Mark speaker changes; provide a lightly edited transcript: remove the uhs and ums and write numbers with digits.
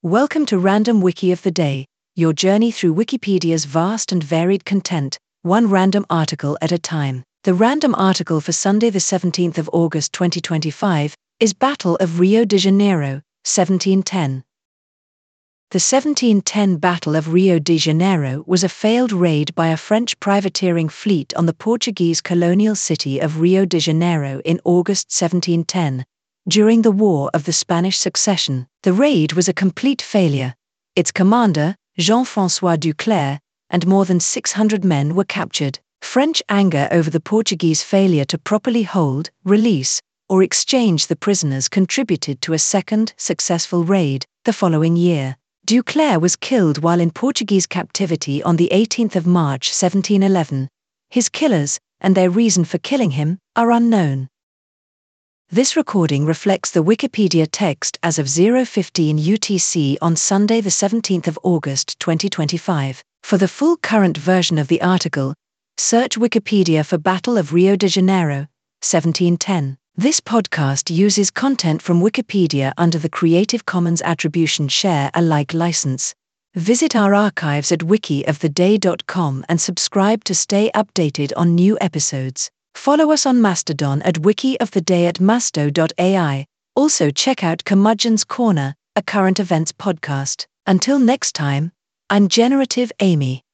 Speaker 1: Welcome to Random Wiki of the Day, your journey through Wikipedia's vast and varied content, one random article at a time. The random article for Sunday the 17th of August 2025 is Battle of Rio de Janeiro, 1710. The 1710 Battle of Rio de Janeiro was a failed raid by a French privateering fleet on the Portuguese colonial city of Rio de Janeiro in August 1710. During the War of the Spanish Succession, the raid was a complete failure. Its commander, Jean-François Duclerc, and more than 600 men were captured. French anger over the Portuguese failure to properly hold, release, or exchange the prisoners contributed to a second, successful raid, the following year. Duclerc was killed while in Portuguese captivity on the 18th of March 1711. His killers, and their reason for killing him, are unknown. This recording reflects the Wikipedia text as of 0:15 UTC on Sunday the 17th of August 2025. For the full current version of the article, search Wikipedia for Battle of Rio de Janeiro, 1710. This podcast uses content from Wikipedia under the Creative Commons Attribution Share Alike license. Visit our archives at wikioftheday.com and subscribe to stay updated on new episodes. Follow us on Mastodon at wikioftheday at masto.ai. Also check out Curmudgeon's Corner, a current events podcast. Until next time, I'm Generative Amy.